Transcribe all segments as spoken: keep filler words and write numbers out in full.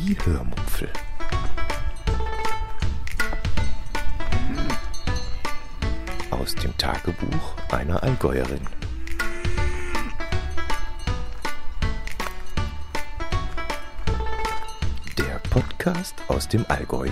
Die Hörmupfel. Aus dem Tagebuch einer Allgäuerin. Der Podcast aus dem Allgäu.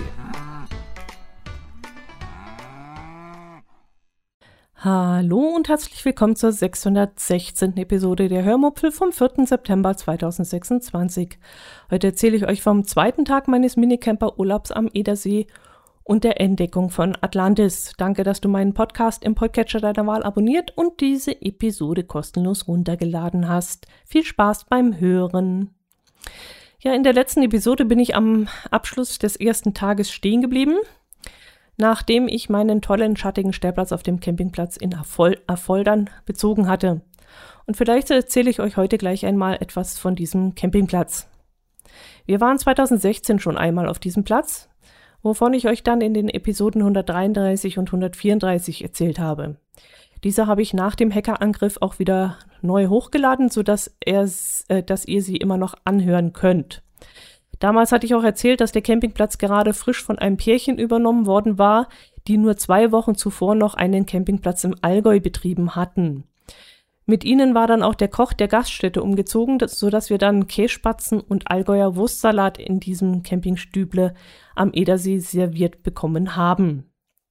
Hallo und herzlich willkommen zur sechshundertsechzehnten Episode der Hörmupfel vom vierten September zweitausendsechsundzwanzig. Heute erzähle ich euch vom zweiten Tag meines Minicamper-Urlaubs am Edersee und der Entdeckung von Atlantis. Danke, dass du meinen Podcast im Podcatcher deiner Wahl abonniert und diese Episode kostenlos runtergeladen hast. Viel Spaß beim Hören. Ja, in der letzten Episode bin ich am Abschluss des ersten Tages stehen geblieben, nachdem ich meinen tollen schattigen Stellplatz auf dem Campingplatz in Afol- Affoldern bezogen hatte. Und vielleicht erzähle ich euch heute gleich einmal etwas von diesem Campingplatz. Wir waren zweitausendsechzehn schon einmal auf diesem Platz, wovon ich euch dann in den Episoden hundertdreiunddreißig und hundertvierunddreißig erzählt habe. Diese habe ich nach dem Hackerangriff auch wieder neu hochgeladen, sodass er, äh, dass ihr sie immer noch anhören könnt. Damals hatte ich auch erzählt, dass der Campingplatz gerade frisch von einem Pärchen übernommen worden war, die nur zwei Wochen zuvor noch einen Campingplatz im Allgäu betrieben hatten. Mit ihnen war dann auch der Koch der Gaststätte umgezogen, sodass wir dann Kässpatzen und Allgäuer Wurstsalat in diesem Campingstüble am Edersee serviert bekommen haben.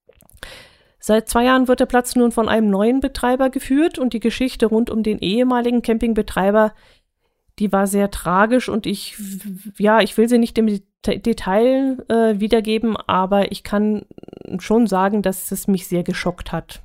Seit zwei Jahren wird der Platz nun von einem neuen Betreiber geführt und die Geschichte rund um den ehemaligen Campingbetreiber, die war sehr tragisch und ich, ja, ich will sie nicht im Detail äh, wiedergeben, aber ich kann schon sagen, dass es mich sehr geschockt hat.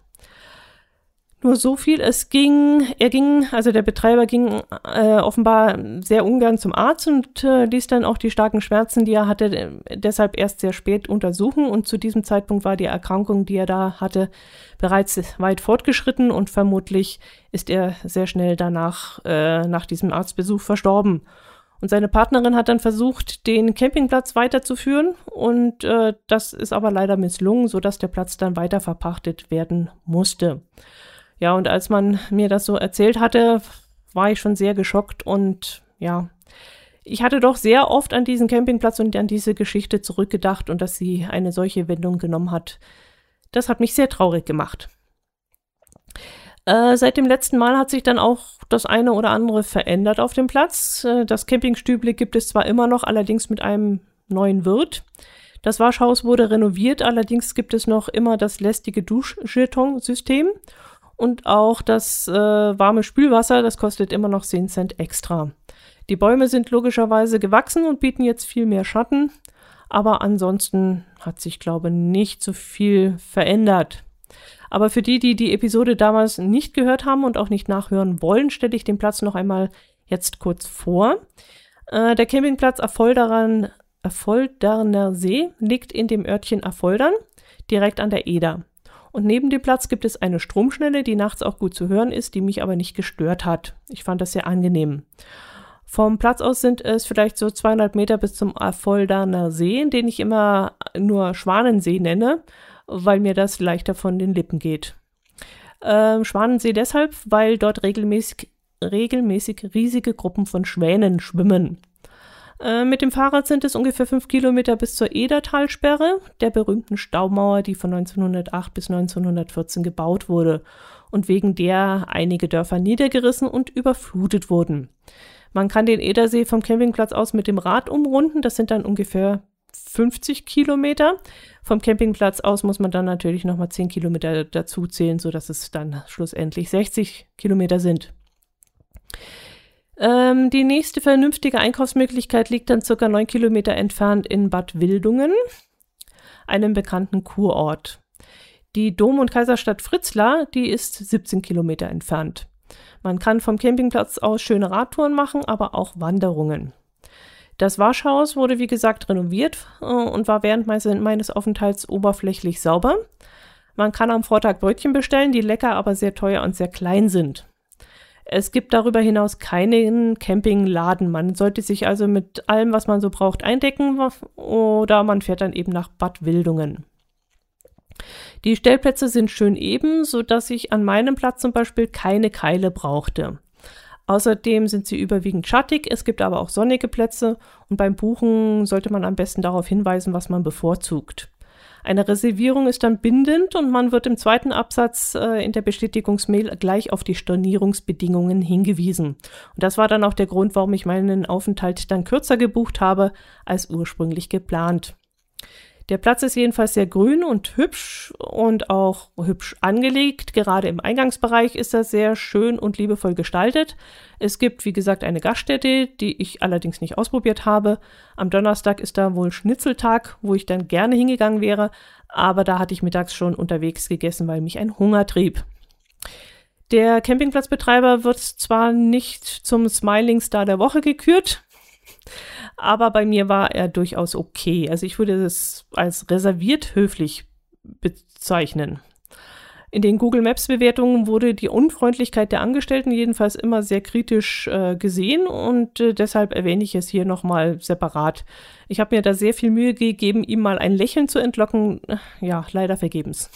Nur so viel, es ging, er ging, also der Betreiber ging äh, offenbar sehr ungern zum Arzt und äh, ließ dann auch die starken Schmerzen, die er hatte, äh, deshalb erst sehr spät untersuchen und zu diesem Zeitpunkt war die Erkrankung, die er da hatte, bereits weit fortgeschritten und vermutlich ist er sehr schnell danach, äh, nach diesem Arztbesuch verstorben. Und seine Partnerin hat dann versucht, den Campingplatz weiterzuführen und äh, das ist aber leider misslungen, sodass der Platz dann weiter verpachtet werden musste. Ja, und als man mir das so erzählt hatte, war ich schon sehr geschockt und ja, ich hatte doch sehr oft an diesen Campingplatz und an diese Geschichte zurückgedacht und dass sie eine solche Wendung genommen hat. Das hat mich sehr traurig gemacht. Äh, seit dem letzten Mal hat sich dann auch das eine oder andere verändert auf dem Platz. Äh, das Campingstüble gibt es zwar immer noch, allerdings mit einem neuen Wirt. Das Waschhaus wurde renoviert, allerdings gibt es noch immer das lästige Duschjetonsystem. Und auch das äh, warme Spülwasser, das kostet immer noch zehn Cent extra. Die Bäume sind logischerweise gewachsen und bieten jetzt viel mehr Schatten. Aber ansonsten hat sich, glaube ich, nicht so viel verändert. Aber für die, die die Episode damals nicht gehört haben und auch nicht nachhören wollen, stelle ich den Platz noch einmal jetzt kurz vor. Äh, der Campingplatz Affolderner, Affolderner See liegt in dem Örtchen Affoldern, direkt an der Eder. Und neben dem Platz gibt es eine Stromschnelle, die nachts auch gut zu hören ist, die mich aber nicht gestört hat. Ich fand das sehr angenehm. Vom Platz aus sind es vielleicht so zweihundert Meter bis zum Affolderner See, den ich immer nur Schwanensee nenne, weil mir das leichter von den Lippen geht. Ähm, Schwanensee deshalb, weil dort regelmäßig, regelmäßig riesige Gruppen von Schwänen schwimmen. Mit dem Fahrrad sind es ungefähr fünf Kilometer bis zur Edertalsperre, der berühmten Staumauer, die von neunzehnhundertacht bis neunzehnhundertvierzehn gebaut wurde und wegen der einige Dörfer niedergerissen und überflutet wurden. Man kann den Edersee vom Campingplatz aus mit dem Rad umrunden, das sind dann ungefähr fünfzig Kilometer. Vom Campingplatz aus muss man dann natürlich nochmal zehn Kilometer dazu zählen, sodass es dann schlussendlich sechzig Kilometer sind. Ähm, die nächste vernünftige Einkaufsmöglichkeit liegt dann circa neun Kilometer entfernt in Bad Wildungen, einem bekannten Kurort. Die Dom- und Kaiserstadt Fritzlar, die ist siebzehn Kilometer entfernt. Man kann vom Campingplatz aus schöne Radtouren machen, aber auch Wanderungen. Das Waschhaus wurde wie gesagt renoviert äh, und war während meines Aufenthalts oberflächlich sauber. Man kann am Vortag Brötchen bestellen, die lecker, aber sehr teuer und sehr klein sind. Es gibt darüber hinaus keinen Campingladen. Man sollte sich also mit allem, was man so braucht, eindecken oder man fährt dann eben nach Bad Wildungen. Die Stellplätze sind schön eben, sodass ich an meinem Platz zum Beispiel keine Keile brauchte. Außerdem sind sie überwiegend schattig, es gibt aber auch sonnige Plätze und beim Buchen sollte man am besten darauf hinweisen, was man bevorzugt. Eine Reservierung ist dann bindend und man wird im zweiten Absatz äh, in der Bestätigungsmail gleich auf die Stornierungsbedingungen hingewiesen. Und das war dann auch der Grund, warum ich meinen Aufenthalt dann kürzer gebucht habe als ursprünglich geplant. Der Platz ist jedenfalls sehr grün und hübsch und auch hübsch angelegt. Gerade im Eingangsbereich ist er sehr schön und liebevoll gestaltet. Es gibt, wie gesagt, eine Gaststätte, die ich allerdings nicht ausprobiert habe. Am Donnerstag ist da wohl Schnitzeltag, wo ich dann gerne hingegangen wäre, aber da hatte ich mittags schon unterwegs gegessen, weil mich ein Hunger trieb. Der Campingplatzbetreiber wird zwar nicht zum Smiling Star der Woche gekürt, aber bei mir war er durchaus okay. Also ich würde es als reserviert höflich bezeichnen. In den Google Maps Bewertungen wurde die Unfreundlichkeit der Angestellten jedenfalls immer sehr kritisch äh, gesehen und äh, deshalb erwähne ich es hier nochmal separat. Ich habe mir da sehr viel Mühe gegeben, ihm mal ein Lächeln zu entlocken. Ja, leider vergebens.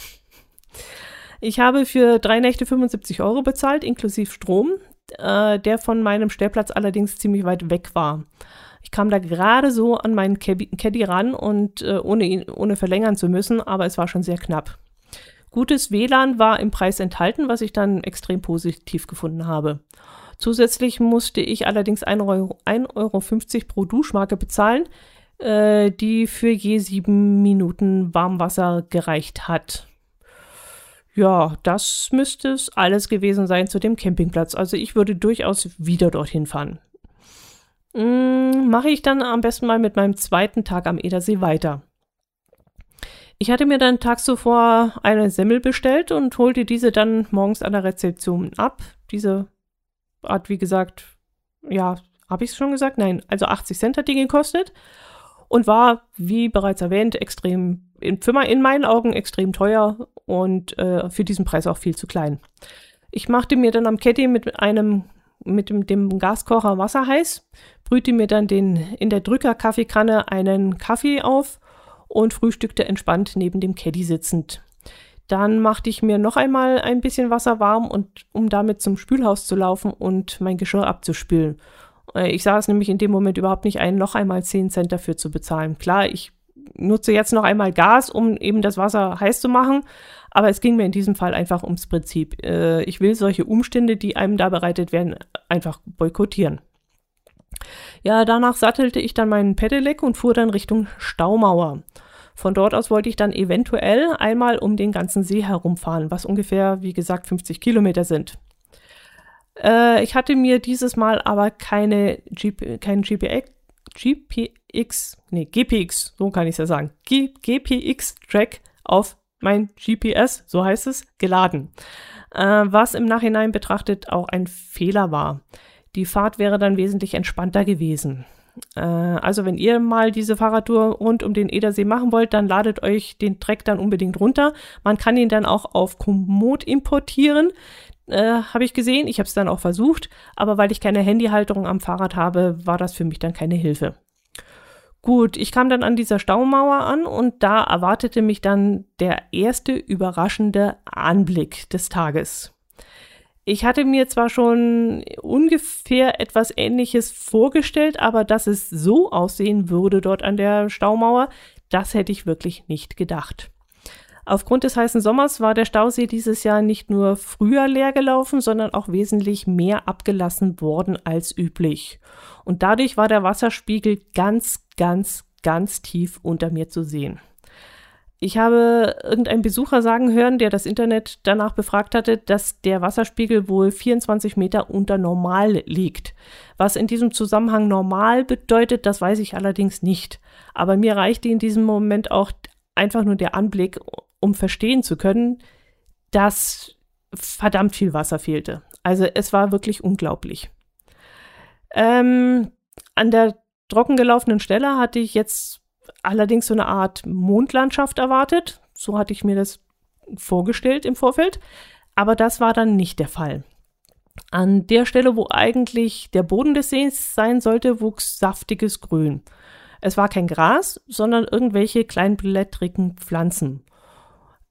Ich habe für drei Nächte fünfundsiebzig Euro bezahlt, inklusive Strom, äh, der von meinem Stellplatz allerdings ziemlich weit weg war. Ich kam da gerade so an meinen Caddy ran und äh, ohne ihn, ohne verlängern zu müssen, aber es war schon sehr knapp. Gutes W L A N war im Preis enthalten, was ich dann extrem positiv gefunden habe. Zusätzlich musste ich allerdings ein Euro fünfzig pro Duschmarke bezahlen, äh, die für je sieben Minuten Warmwasser gereicht hat. Ja, das müsste es alles gewesen sein zu dem Campingplatz. Also ich würde durchaus wieder dorthin fahren. Hm, mache ich dann am besten mal mit meinem zweiten Tag am Edersee weiter. Ich hatte mir dann tags zuvor eine Semmel bestellt und holte diese dann morgens an der Rezeption ab. Diese hat, wie gesagt, ja, habe ich es schon gesagt? Nein, also achtzig Cent hat die gekostet und war, wie bereits erwähnt, extrem, in, für mein, in meinen Augen extrem teuer und äh, für diesen Preis auch viel zu klein. Ich machte mir dann am Caddy mit einem mit dem, dem Gaskocher Wasser heiß, brühte mir dann den in der Drücker-Kaffeekanne einen Kaffee auf und frühstückte entspannt neben dem Caddy sitzend. Dann machte ich mir noch einmal ein bisschen Wasser warm, und um damit zum Spülhaus zu laufen und mein Geschirr abzuspülen. Ich sah es nämlich in dem Moment überhaupt nicht ein, noch einmal zehn Cent dafür zu bezahlen. Klar, ich nutze jetzt noch einmal Gas, um eben das Wasser heiß zu machen, aber es ging mir in diesem Fall einfach ums Prinzip. Ich will solche Umstände, die einem da bereitet werden, einfach boykottieren. Ja, danach sattelte ich dann meinen Pedelec und fuhr dann Richtung Staumauer. Von dort aus wollte ich dann eventuell einmal um den ganzen See herumfahren, was ungefähr, wie gesagt, fünfzig Kilometer sind. Äh, ich hatte mir dieses Mal aber keine G P, keinen G P X, G P X, nee, G P X, so kann ich es ja sagen, G, GPX-Track auf mein G P S, so heißt es, geladen. Äh, was im Nachhinein betrachtet auch ein Fehler war. Die Fahrt wäre dann wesentlich entspannter gewesen. Äh, also wenn ihr mal diese Fahrradtour rund um den Edersee machen wollt, dann ladet euch den Track dann unbedingt runter. Man kann ihn dann auch auf Komoot importieren. Äh, habe ich gesehen, ich habe es dann auch versucht, aber weil ich keine Handyhalterung am Fahrrad habe, war das für mich dann keine Hilfe. Gut, ich kam dann an dieser Staumauer an und da erwartete mich dann der erste überraschende Anblick des Tages. Ich hatte mir zwar schon ungefähr etwas Ähnliches vorgestellt, aber dass es so aussehen würde dort an der Staumauer, das hätte ich wirklich nicht gedacht. Aufgrund des heißen Sommers war der Stausee dieses Jahr nicht nur früher leer gelaufen, sondern auch wesentlich mehr abgelassen worden als üblich. Und dadurch war der Wasserspiegel ganz, ganz, ganz tief unter mir zu sehen. Ich habe irgendeinen Besucher sagen hören, der das Internet danach befragt hatte, dass der Wasserspiegel wohl vierundzwanzig Meter unter Normal liegt. Was in diesem Zusammenhang normal bedeutet, das weiß ich allerdings nicht. Aber mir reichte in diesem Moment auch einfach nur der Anblick, um verstehen zu können, dass verdammt viel Wasser fehlte. Also es war wirklich unglaublich. Ähm, an der trockengelaufenen Stelle hatte ich jetzt allerdings so eine Art Mondlandschaft erwartet. So hatte ich mir das vorgestellt im Vorfeld. Aber das war dann nicht der Fall. An der Stelle, wo eigentlich der Boden des Sees sein sollte, wuchs saftiges Grün. Es war kein Gras, sondern irgendwelche kleinblättrigen Pflanzen.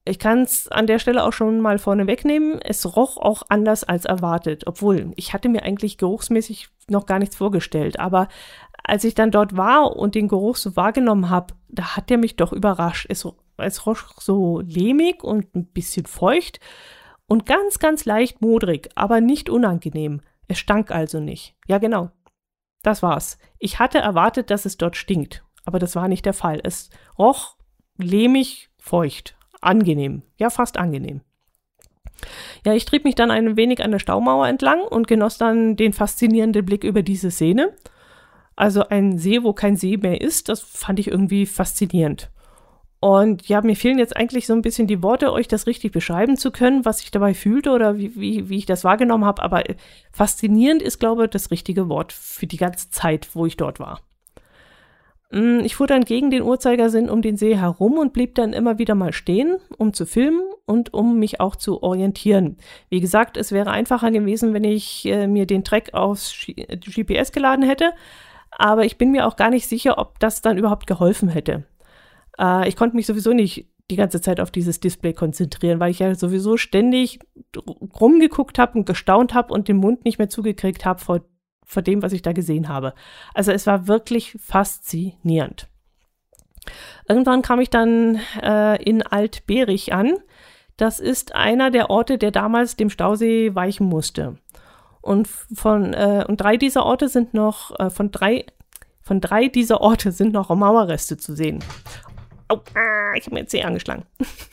Ich kann es an der Stelle auch schon mal vorne wegnehmen. Es roch auch anders als erwartet, obwohl ich hatte mir eigentlich geruchsmäßig noch gar nichts vorgestellt. Aber als ich dann dort war und den Geruch so wahrgenommen habe, da hat der mich doch überrascht. Es, es roch so lehmig und ein bisschen feucht und ganz, ganz leicht modrig, aber nicht unangenehm. Es stank also nicht. Ja, genau. Das war's. Ich hatte erwartet, dass es dort stinkt, aber das war nicht der Fall. Es roch lehmig, feucht. Angenehm, ja fast angenehm. Ja, ich trieb mich dann ein wenig an der Staumauer entlang und genoss dann den faszinierenden Blick über diese Szene. Also ein See, wo kein See mehr ist, das fand ich irgendwie faszinierend. Und ja, mir fehlen jetzt eigentlich so ein bisschen die Worte, euch das richtig beschreiben zu können, was ich dabei fühlte oder wie, wie, wie ich das wahrgenommen habe. Aber faszinierend ist, glaube ich, das richtige Wort für die ganze Zeit, wo ich dort war. Ich fuhr dann gegen den Uhrzeigersinn um den See herum und blieb dann immer wieder mal stehen, um zu filmen und um mich auch zu orientieren. Wie gesagt, es wäre einfacher gewesen, wenn ich äh, mir den Track aufs G P S geladen hätte, aber ich bin mir auch gar nicht sicher, ob das dann überhaupt geholfen hätte. Äh, ich konnte mich sowieso nicht die ganze Zeit auf dieses Display konzentrieren, weil ich ja sowieso ständig rumgeguckt habe und gestaunt habe und den Mund nicht mehr zugekriegt habe vor vor dem, was ich da gesehen habe. Also es war wirklich faszinierend. Irgendwann kam ich dann äh, in Alt-Berich an. Das ist einer der Orte, der damals dem Stausee weichen musste. Und von äh, und drei dieser Orte sind noch äh, von drei von drei dieser Orte sind noch Mauerreste zu sehen. Oh, ich habe mir jetzt Zeh angeschlagen.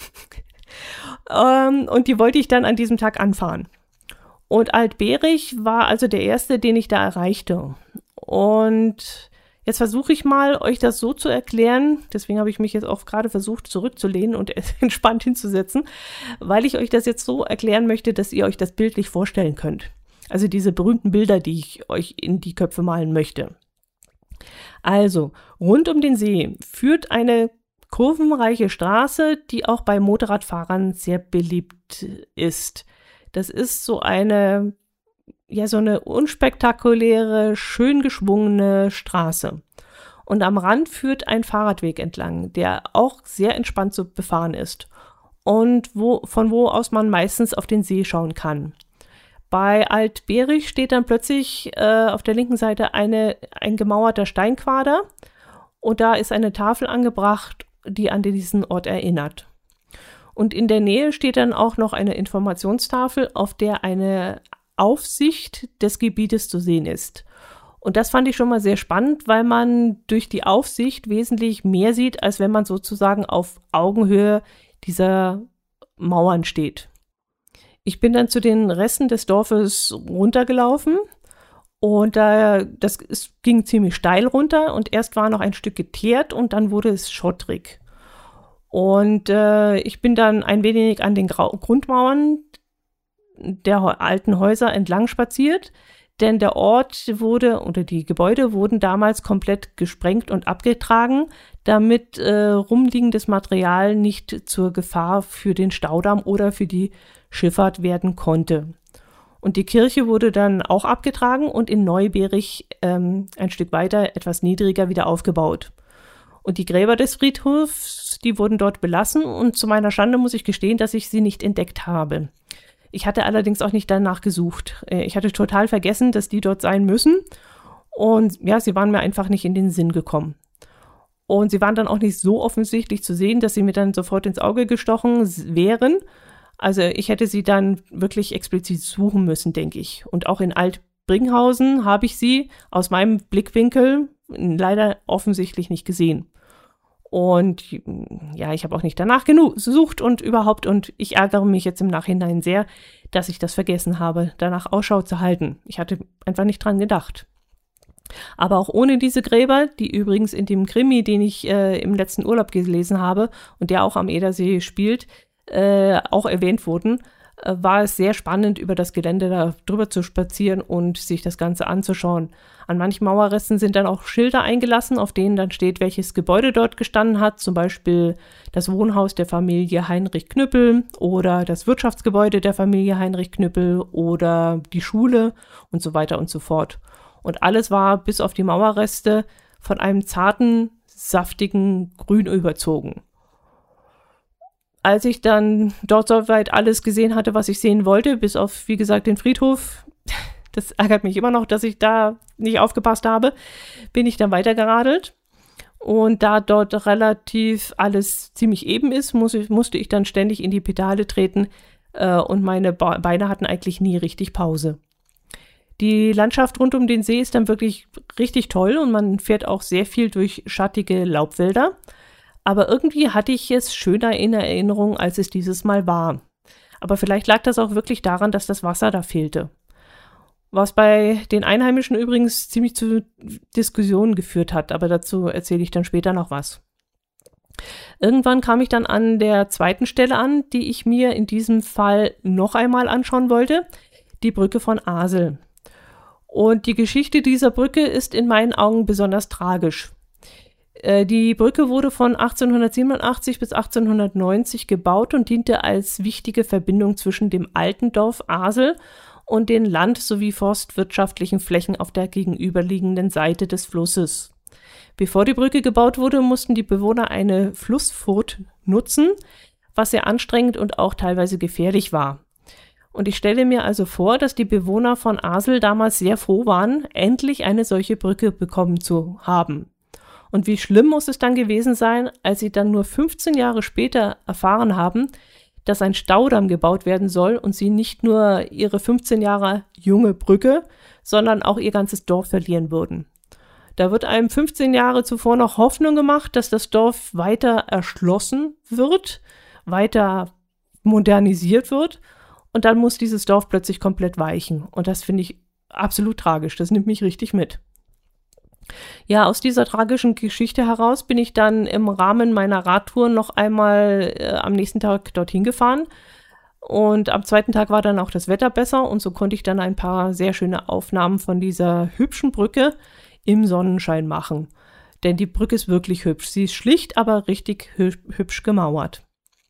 ähm, und die wollte ich dann an diesem Tag anfahren. Und Alt-Berich war also der erste, den ich da erreichte. Und jetzt versuche ich mal, euch das so zu erklären, deswegen habe ich mich jetzt auch gerade versucht, zurückzulehnen und entspannt hinzusetzen, weil ich euch das jetzt so erklären möchte, dass ihr euch das bildlich vorstellen könnt. Also diese berühmten Bilder, die ich euch in die Köpfe malen möchte. Also, rund um den See führt eine kurvenreiche Straße, die auch bei Motorradfahrern sehr beliebt ist. Das ist so eine, ja, so eine unspektakuläre, schön geschwungene Straße. Und am Rand führt ein Fahrradweg entlang, der auch sehr entspannt zu befahren ist. Und wo, von wo aus man meistens auf den See schauen kann. Bei Alt-Berich steht dann plötzlich äh, auf der linken Seite eine, ein gemauerter Steinquader. Und da ist eine Tafel angebracht, die an diesen Ort erinnert. Und in der Nähe steht dann auch noch eine Informationstafel, auf der eine Aufsicht des Gebietes zu sehen ist. Und das fand ich schon mal sehr spannend, weil man durch die Aufsicht wesentlich mehr sieht, als wenn man sozusagen auf Augenhöhe dieser Mauern steht. Ich bin dann zu den Resten des Dorfes runtergelaufen und äh, das es ging ziemlich steil runter und erst war noch ein Stück geteert und dann wurde es schottrig. Und äh, ich bin dann ein wenig an den Grau- Grundmauern der alten Häuser entlang spaziert, denn der Ort wurde, oder die Gebäude wurden damals komplett gesprengt und abgetragen, damit äh, rumliegendes Material nicht zur Gefahr für den Staudamm oder für die Schifffahrt werden konnte. Und die Kirche wurde dann auch abgetragen und in Neuberich ähm, ein Stück weiter, etwas niedriger, wieder aufgebaut. Und die Gräber des Friedhofs, die wurden dort belassen und zu meiner Schande muss ich gestehen, dass ich sie nicht entdeckt habe. Ich hatte allerdings auch nicht danach gesucht. Ich hatte total vergessen, dass die dort sein müssen und ja, sie waren mir einfach nicht in den Sinn gekommen. Und sie waren dann auch nicht so offensichtlich zu sehen, dass sie mir dann sofort ins Auge gestochen wären. Also ich hätte sie dann wirklich explizit suchen müssen, denke ich. Und auch in Alt-Bringhausen habe ich sie aus meinem Blickwinkel leider offensichtlich nicht gesehen. Und ja, ich habe auch nicht danach genug gesucht und überhaupt, und ich ärgere mich jetzt im Nachhinein sehr, dass ich das vergessen habe, danach Ausschau zu halten. Ich hatte einfach nicht dran gedacht. Aber auch ohne diese Gräber, die übrigens in dem Krimi, den ich äh, im letzten Urlaub gelesen habe und der auch am Edersee spielt, äh, auch erwähnt wurden, äh, war es sehr spannend, über das Gelände da drüber zu spazieren und sich das Ganze anzuschauen. An manchen Mauerresten sind dann auch Schilder eingelassen, auf denen dann steht, welches Gebäude dort gestanden hat, zum Beispiel das Wohnhaus der Familie Heinrich Knüppel oder das Wirtschaftsgebäude der Familie Heinrich Knüppel oder die Schule und so weiter und so fort. Und alles war bis auf die Mauerreste von einem zarten, saftigen Grün überzogen. als ich dann dort soweit alles gesehen hatte, was ich sehen wollte, bis auf, wie gesagt, den Friedhof, das ärgert mich immer noch, dass ich da nicht aufgepasst habe, bin ich dann weitergeradelt. Und da dort relativ alles ziemlich eben ist, muss ich, musste ich dann ständig in die Pedale treten äh, und meine Beine hatten eigentlich nie richtig Pause. Die Landschaft rund um den See ist dann wirklich richtig toll und man fährt auch sehr viel durch schattige Laubwälder. Aber irgendwie hatte ich es schöner in Erinnerung, als es dieses Mal war. Aber vielleicht lag das auch wirklich daran, dass das Wasser da fehlte. Was bei den Einheimischen übrigens ziemlich zu Diskussionen geführt hat, aber dazu erzähle ich dann später noch was. Irgendwann kam ich dann an der zweiten Stelle an, die ich mir in diesem Fall noch einmal anschauen wollte, die Brücke von Asel. Und die Geschichte dieser Brücke ist in meinen Augen besonders tragisch. Äh, die Brücke wurde von achtzehnhundertsiebenundachtzig bis achtzehnhundertneunzig gebaut und diente als wichtige Verbindung zwischen dem alten Dorf Asel und den land- sowie forstwirtschaftlichen Flächen auf der gegenüberliegenden Seite des Flusses. Bevor die Brücke gebaut wurde, mussten die Bewohner eine Flussfurt nutzen, was sehr anstrengend und auch teilweise gefährlich war. Und ich stelle mir also vor, dass die Bewohner von Asel damals sehr froh waren, endlich eine solche Brücke bekommen zu haben. Und wie schlimm muss es dann gewesen sein, als sie dann nur fünfzehn Jahre später erfahren haben, dass ein Staudamm gebaut werden soll und sie nicht nur ihre fünfzehn Jahre junge Brücke, sondern auch ihr ganzes Dorf verlieren würden. Da wird einem fünfzehn Jahre zuvor noch Hoffnung gemacht, dass das Dorf weiter erschlossen wird, weiter modernisiert wird und dann muss dieses Dorf plötzlich komplett weichen. Und das finde ich absolut tragisch, das nimmt mich richtig mit. Ja, aus dieser tragischen Geschichte heraus bin ich dann im Rahmen meiner Radtour noch einmal äh, am nächsten Tag dorthin gefahren. Und am zweiten Tag war dann auch das Wetter besser und so konnte ich dann ein paar sehr schöne Aufnahmen von dieser hübschen Brücke im Sonnenschein machen. Denn die Brücke ist wirklich hübsch. Sie ist schlicht, aber richtig hübsch gemauert.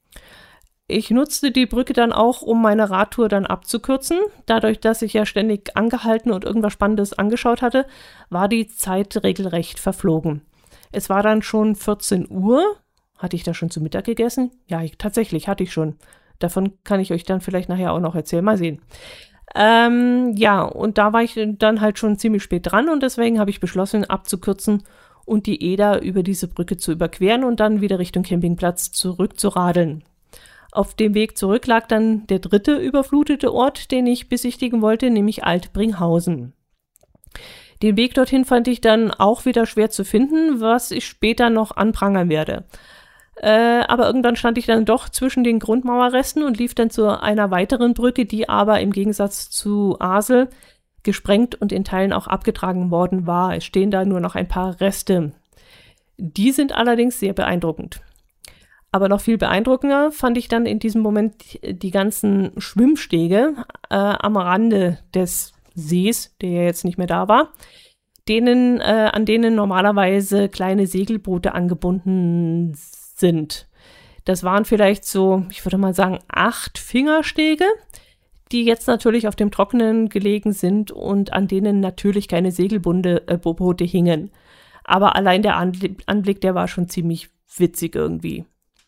Ich nutzte die Brücke dann auch, um meine Radtour dann abzukürzen. Dadurch, dass ich ja ständig angehalten und irgendwas Spannendes angeschaut hatte, war die Zeit regelrecht verflogen. Es war dann schon vierzehn Uhr. Hatte ich da schon zu Mittag gegessen? Ja, ich, tatsächlich hatte ich schon. Davon kann ich euch dann vielleicht nachher auch noch erzählen. Mal sehen. Ähm, ja, und da war ich dann halt schon ziemlich spät dran und deswegen habe ich beschlossen, abzukürzen und die Eder über diese Brücke zu überqueren und dann wieder Richtung Campingplatz zurückzuradeln. Auf dem Weg zurück lag dann der dritte überflutete Ort, den ich besichtigen wollte, nämlich Altbringhausen. Den Weg dorthin fand ich dann auch wieder schwer zu finden, was ich später noch anprangern werde. Äh, aber irgendwann stand ich dann doch zwischen den Grundmauerresten und lief dann zu einer weiteren Brücke, die aber im Gegensatz zu Asel gesprengt und in Teilen auch abgetragen worden war. Es stehen da nur noch ein paar Reste. Die sind allerdings sehr beeindruckend. Aber noch viel beeindruckender fand ich dann in diesem Moment die ganzen Schwimmstege äh, am Rande des Sees, der ja jetzt nicht mehr da war, denen, äh, an denen normalerweise kleine Segelboote angebunden sind. Das waren vielleicht so, ich würde mal sagen, acht Fingerstege, die jetzt natürlich auf dem Trockenen gelegen sind und an denen natürlich keine Segelboote äh, hingen. Aber allein der Anblick, Anblick, der war schon ziemlich witzig irgendwie.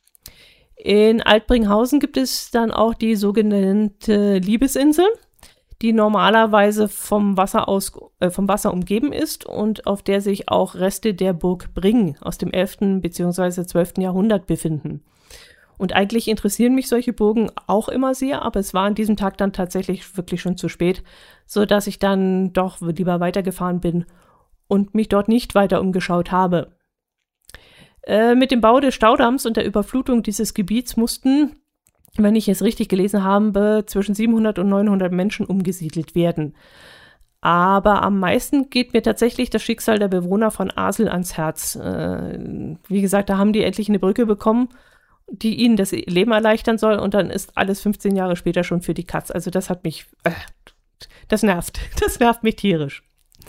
In Altbringhausen gibt es dann auch die sogenannte Liebesinsel, die normalerweise vom Wasser aus, äh, vom Wasser umgeben ist und auf der sich auch Reste der Burg Bring aus dem elften bzw. zwölften Jahrhundert befinden. Und eigentlich interessieren mich solche Burgen auch immer sehr, aber es war an diesem Tag dann tatsächlich wirklich schon zu spät, sodass ich dann doch lieber weitergefahren bin und mich dort nicht weiter umgeschaut habe. Äh, mit dem Bau des Staudamms und der Überflutung dieses Gebiets mussten, wenn ich es richtig gelesen habe, zwischen siebenhundert und neunhundert Menschen umgesiedelt werden. Aber am meisten geht mir tatsächlich das Schicksal der Bewohner von Asel ans Herz. Äh, wie gesagt, da haben die endlich eine Brücke bekommen, die ihnen das Leben erleichtern soll und dann ist alles fünfzehn Jahre später schon für die Katz. Also das hat mich, äh, das nervt, das nervt mich tierisch.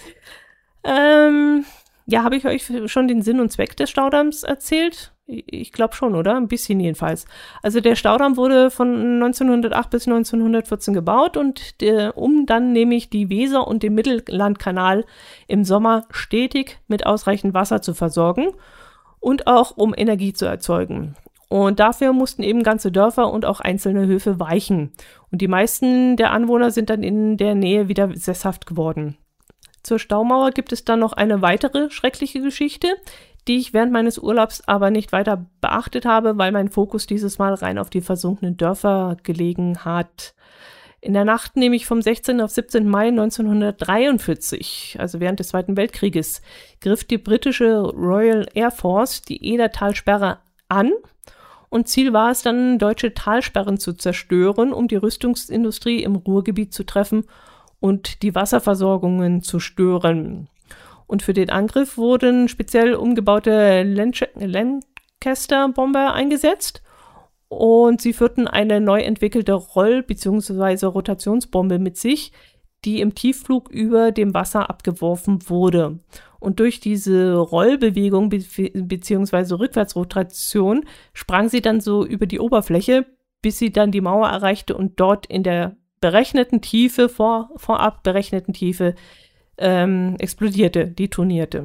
Ähm... Ja, habe ich euch schon den Sinn und Zweck des Staudamms erzählt? Ich glaube schon, oder? Ein bisschen jedenfalls. Also der Staudamm wurde von neunzehnhundertacht bis neunzehnhundertvierzehn gebaut und der, um dann nämlich die Weser und den Mittellandkanal im Sommer stetig mit ausreichend Wasser zu versorgen und auch um Energie zu erzeugen. Und dafür mussten eben ganze Dörfer und auch einzelne Höfe weichen. Und die meisten der Anwohner sind dann in der Nähe wieder sesshaft geworden. Zur Staumauer gibt es dann noch eine weitere schreckliche Geschichte, die ich während meines Urlaubs aber nicht weiter beachtet habe, weil mein Fokus dieses Mal rein auf die versunkenen Dörfer gelegen hat. In der Nacht, nämlich vom sechzehnten auf siebzehnten Mai neunzehnhundertdreiundvierzig, also während des Zweiten Weltkrieges, griff die britische Royal Air Force die Edertalsperre an. Und Ziel war es dann, deutsche Talsperren zu zerstören, um die Rüstungsindustrie im Ruhrgebiet zu treffen und die Wasserversorgungen zu stören. Und für den Angriff wurden speziell umgebaute Lancaster-Bomber eingesetzt und sie führten eine neu entwickelte Roll- bzw. Rotationsbombe mit sich, die im Tiefflug über dem Wasser abgeworfen wurde. Und durch diese Rollbewegung be- bzw. Rückwärtsrotation sprang sie dann so über die Oberfläche, bis sie dann die Mauer erreichte und dort in der berechneten Tiefe, vor, vorab berechneten Tiefe, ähm, explodierte, detonierte.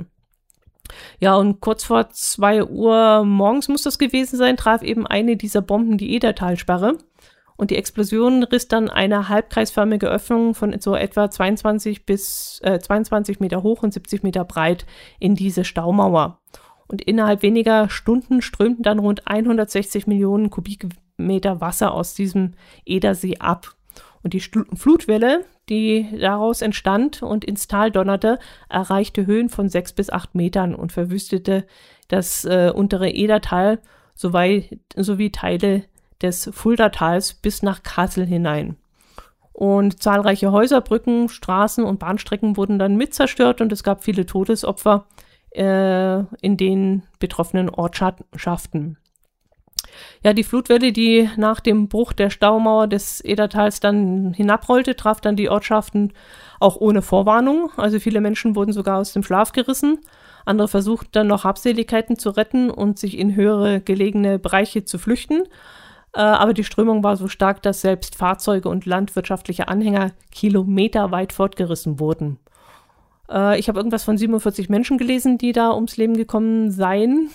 Ja, und kurz vor zwei Uhr morgens muss das gewesen sein, traf eben eine dieser Bomben die Edertalsperre. Und die Explosion riss dann eine halbkreisförmige Öffnung von so etwa zweiundzwanzig bis äh, zweiundzwanzig Meter hoch und siebzig Meter breit in diese Staumauer. Und innerhalb weniger Stunden strömten dann rund hundertsechzig Millionen Kubikmeter Wasser aus diesem Edersee ab. Und die Stu- Flutwelle, die daraus entstand und ins Tal donnerte, erreichte Höhen von sechs bis acht Metern und verwüstete das äh, untere Edertal sowie, sowie Teile des Fuldatals bis nach Kassel hinein. Und zahlreiche Häuser, Brücken, Straßen und Bahnstrecken wurden dann mit zerstört und es gab viele Todesopfer äh, in den betroffenen Ortschaften. Ja, die Flutwelle, die nach dem Bruch der Staumauer des Edertals dann hinabrollte, traf dann die Ortschaften auch ohne Vorwarnung. Also viele Menschen wurden sogar aus dem Schlaf gerissen. Andere versuchten dann noch Habseligkeiten zu retten und sich in höhere gelegene Bereiche zu flüchten. Aber die Strömung war so stark, dass selbst Fahrzeuge und landwirtschaftliche Anhänger kilometerweit fortgerissen wurden. Äh, ich habe irgendwas von siebenundvierzig Menschen gelesen, die da ums Leben gekommen seien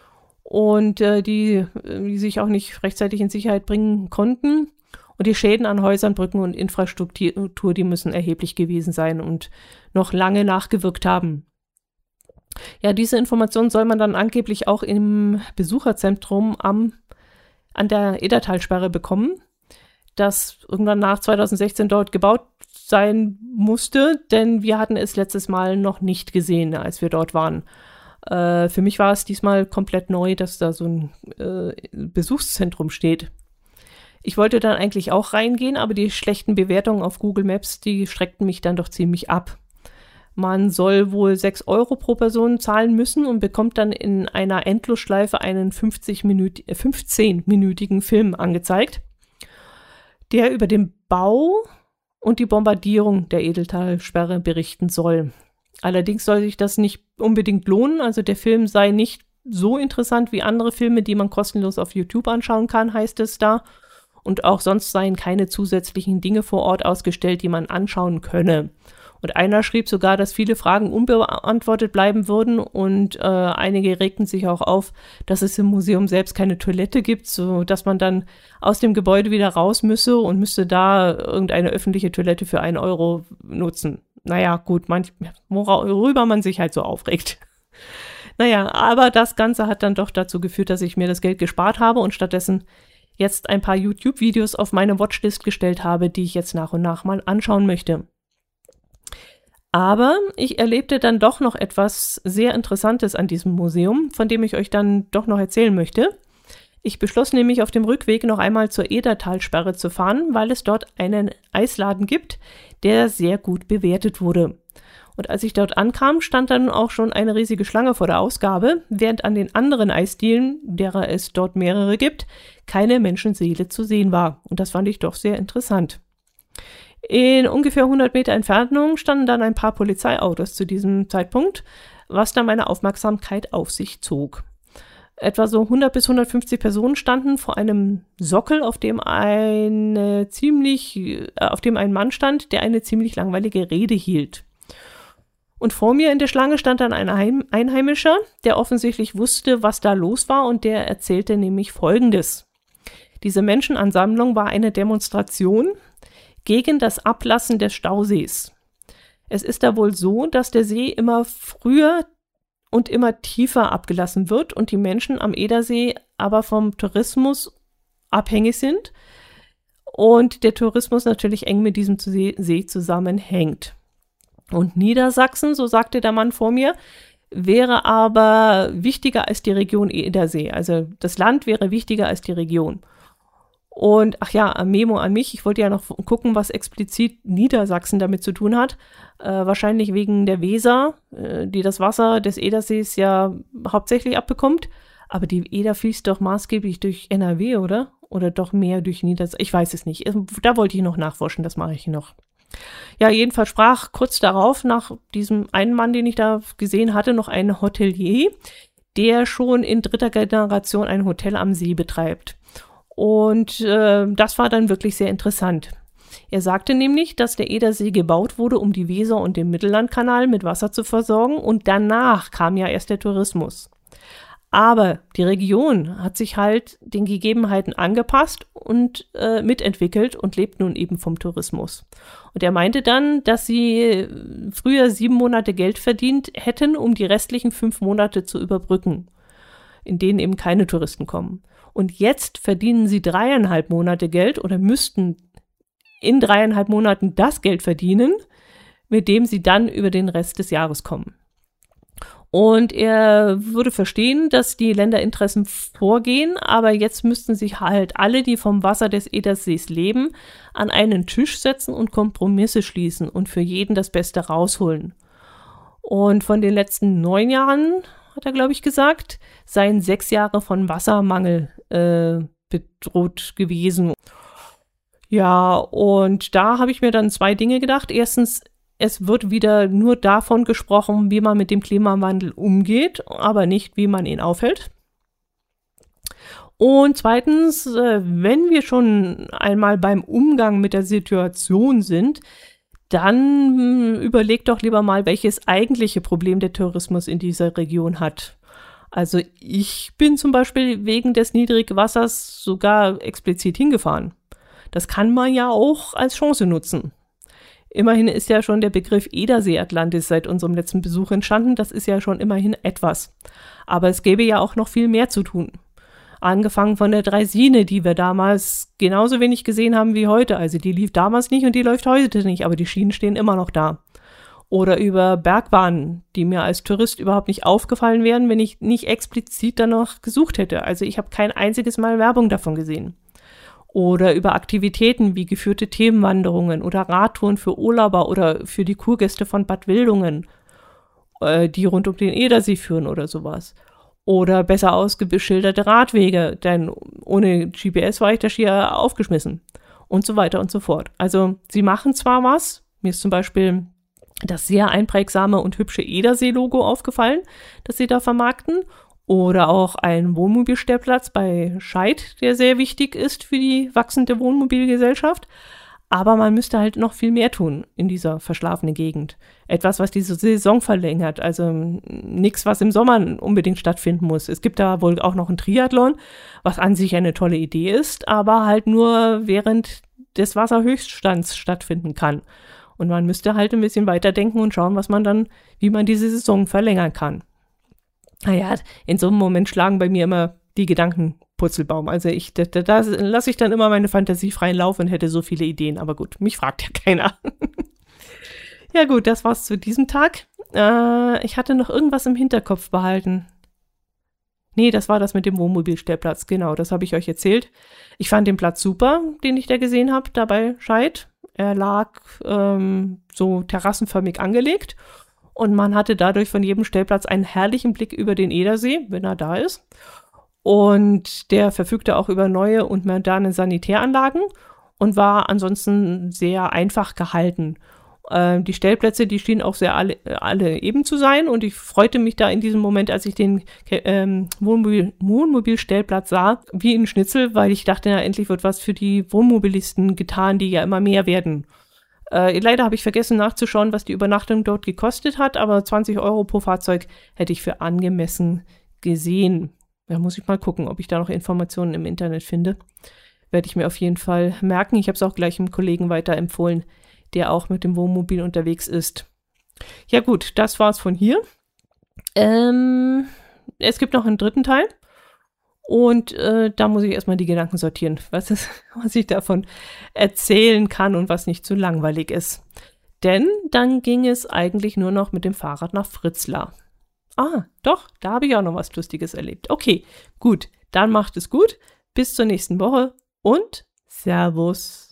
und äh, die, die sich auch nicht rechtzeitig in Sicherheit bringen konnten. Und die Schäden an Häusern, Brücken und Infrastruktur, die müssen erheblich gewesen sein und noch lange nachgewirkt haben. Ja, diese Information soll man dann angeblich auch im Besucherzentrum am an der Edertalsperre bekommen, das irgendwann nach zweitausendsechzehn dort gebaut sein musste, denn wir hatten es letztes Mal noch nicht gesehen, als wir dort waren. Äh, für mich war es diesmal komplett neu, dass da so ein äh, Besuchszentrum steht. Ich wollte dann eigentlich auch reingehen, aber die schlechten Bewertungen auf Google Maps, die schreckten mich dann doch ziemlich ab. Man soll wohl sechs Euro pro Person zahlen müssen und bekommt dann in einer Endlosschleife einen fünfzehnminütigen Film angezeigt, der über den Bau und die Bombardierung der Edertalsperre berichten soll. Allerdings soll sich das nicht unbedingt lohnen, also der Film sei nicht so interessant wie andere Filme, die man kostenlos auf YouTube anschauen kann, heißt es da. Und auch sonst seien keine zusätzlichen Dinge vor Ort ausgestellt, die man anschauen könne. Und einer schrieb sogar, dass viele Fragen unbeantwortet bleiben würden und äh, einige regten sich auch auf, dass es im Museum selbst keine Toilette gibt, so dass man dann aus dem Gebäude wieder raus müsse und müsste da irgendeine öffentliche Toilette für einen Euro nutzen. Naja, gut, manch, worüber man sich halt so aufregt. Naja, aber das Ganze hat dann doch dazu geführt, dass ich mir das Geld gespart habe und stattdessen jetzt ein paar YouTube-Videos auf meine Watchlist gestellt habe, die ich jetzt nach und nach mal anschauen möchte. Aber ich erlebte dann doch noch etwas sehr Interessantes an diesem Museum, von dem ich euch dann doch noch erzählen möchte. Ich beschloss nämlich auf dem Rückweg noch einmal zur Edertalsperre zu fahren, weil es dort einen Eisladen gibt, der sehr gut bewertet wurde. Und als ich dort ankam, stand dann auch schon eine riesige Schlange vor der Ausgabe, während an den anderen Eisdielen, derer es dort mehrere gibt, keine Menschenseele zu sehen war. Und das fand ich doch sehr interessant. In ungefähr hundert Meter Entfernung standen dann ein paar Polizeiautos zu diesem Zeitpunkt, was dann meine Aufmerksamkeit auf sich zog. Etwa so hundert bis hundertfünfzig Personen standen vor einem Sockel, auf dem eine ziemlich, äh, auf dem ein Mann stand, der eine ziemlich langweilige Rede hielt. Und vor mir in der Schlange stand dann ein Heim- Einheimischer, der offensichtlich wusste, was da los war, und der erzählte nämlich Folgendes. Diese Menschenansammlung war eine Demonstration gegen das Ablassen des Stausees. Es ist da wohl so, dass der See immer früher und immer tiefer abgelassen wird und die Menschen am Edersee aber vom Tourismus abhängig sind und der Tourismus natürlich eng mit diesem See zusammenhängt. Und Niedersachsen, so sagte der Mann vor mir, wäre aber wichtiger als die Region Edersee. Also das Land wäre wichtiger als die Region. Und ach ja, ein Memo an mich, ich wollte ja noch gucken, was explizit Niedersachsen damit zu tun hat. Äh, wahrscheinlich wegen der Weser, äh, die das Wasser des Edersees ja hauptsächlich abbekommt. Aber die Eder fließt doch maßgeblich durch N R W, oder? Oder doch mehr durch Niedersachsen? Ich weiß es nicht. Da wollte ich noch nachforschen, das mache ich noch. Ja, jedenfalls sprach kurz darauf, nach diesem einen Mann, den ich da gesehen hatte, noch ein Hotelier, der schon in dritter Generation ein Hotel am See betreibt. Und äh, das war dann wirklich sehr interessant. Er sagte nämlich, dass der Edersee gebaut wurde, um die Weser und den Mittellandkanal mit Wasser zu versorgen, und danach kam ja erst der Tourismus. Aber die Region hat sich halt den Gegebenheiten angepasst und äh, mitentwickelt und lebt nun eben vom Tourismus. Und er meinte dann, dass sie früher sieben Monate Geld verdient hätten, um die restlichen fünf Monate zu überbrücken, in denen eben keine Touristen kommen. Und jetzt verdienen sie dreieinhalb Monate Geld oder müssten in dreieinhalb Monaten das Geld verdienen, mit dem sie dann über den Rest des Jahres kommen. Und er würde verstehen, dass die Länderinteressen vorgehen, aber jetzt müssten sich halt alle, die vom Wasser des Edersees leben, an einen Tisch setzen und Kompromisse schließen und für jeden das Beste rausholen. Und von den letzten neun Jahren, hat er, glaube ich, gesagt, seien sechs Jahre von Wassermangel äh, bedroht gewesen. Ja, und da habe ich mir dann zwei Dinge gedacht. Erstens, es wird wieder nur davon gesprochen, wie man mit dem Klimawandel umgeht, aber nicht, wie man ihn aufhält. Und zweitens, wenn wir schon einmal beim Umgang mit der Situation sind, dann überlegt doch lieber mal, welches eigentliche Problem der Tourismus in dieser Region hat. Also ich bin zum Beispiel wegen des Niedrigwassers sogar explizit hingefahren. Das kann man ja auch als Chance nutzen. Immerhin ist ja schon der Begriff Edersee Atlantis seit unserem letzten Besuch entstanden. Das ist ja schon immerhin etwas. Aber es gäbe ja auch noch viel mehr zu tun. Angefangen von der Draisine, die wir damals genauso wenig gesehen haben wie heute. Also die lief damals nicht und die läuft heute nicht, aber die Schienen stehen immer noch da. Oder über Bergbahnen, die mir als Tourist überhaupt nicht aufgefallen wären, wenn ich nicht explizit danach gesucht hätte. Also ich habe kein einziges Mal Werbung davon gesehen. Oder über Aktivitäten wie geführte Themenwanderungen oder Radtouren für Urlauber oder für die Kurgäste von Bad Wildungen, äh, die rund um den Edersee führen oder sowas. Oder besser ausgeschilderte Radwege, denn ohne G P S war ich da schier aufgeschmissen. Und so weiter und so fort. Also sie machen zwar was, mir ist zum Beispiel das sehr einprägsame und hübsche Edersee-Logo aufgefallen, das sie da vermarkten. Oder auch ein Wohnmobilstellplatz bei Scheid, der sehr wichtig ist für die wachsende Wohnmobilgesellschaft. Aber man müsste halt noch viel mehr tun in dieser verschlafenen Gegend. Etwas, was diese Saison verlängert. Also nichts, was im Sommer unbedingt stattfinden muss. Es gibt da wohl auch noch einen Triathlon, was an sich eine tolle Idee ist, aber halt nur während des Wasserhöchststands stattfinden kann. Und man müsste halt ein bisschen weiterdenken und schauen, was man dann, wie man diese Saison verlängern kann. Naja, in so einem Moment schlagen bei mir immer die Gedanken Purzelbaum. Also ich, da, da, da lasse ich dann immer meine Fantasie freien Lauf und hätte so viele Ideen. Aber gut, mich fragt ja keiner. Ja gut, das war's zu diesem Tag. Äh, ich hatte noch irgendwas im Hinterkopf behalten. Nee, das war das mit dem Wohnmobilstellplatz. Genau, das habe ich euch erzählt. Ich fand den Platz super, den ich da gesehen habe, da bei Scheid. Er lag ähm, so terrassenförmig angelegt. Und man hatte dadurch von jedem Stellplatz einen herrlichen Blick über den Edersee, wenn er da ist. Und der verfügte auch über neue und moderne Sanitäranlagen und war ansonsten sehr einfach gehalten. Äh, die Stellplätze, die schienen auch sehr alle, alle eben zu sein. Und ich freute mich da in diesem Moment, als ich den ähm, Wohnmobil, Wohnmobilstellplatz sah, wie ein Schnitzel, weil ich dachte, na, endlich wird was für die Wohnmobilisten getan, die ja immer mehr werden. Äh, leider habe ich vergessen nachzuschauen, was die Übernachtung dort gekostet hat, aber zwanzig Euro pro Fahrzeug hätte ich für angemessen gesehen. Da muss ich mal gucken, ob ich da noch Informationen im Internet finde. Werde ich mir auf jeden Fall merken. Ich habe es auch gleich einem Kollegen weiterempfohlen, der auch mit dem Wohnmobil unterwegs ist. Ja gut, das war's von hier. Ähm, es gibt noch einen dritten Teil. Und äh, da muss ich erstmal die Gedanken sortieren, was, ist, was ich davon erzählen kann und was nicht zu langweilig ist. Denn dann ging es eigentlich nur noch mit dem Fahrrad nach Fritzlar. Ah, doch, da habe ich auch noch was Lustiges erlebt. Okay, gut, dann macht es gut. Bis zur nächsten Woche und Servus.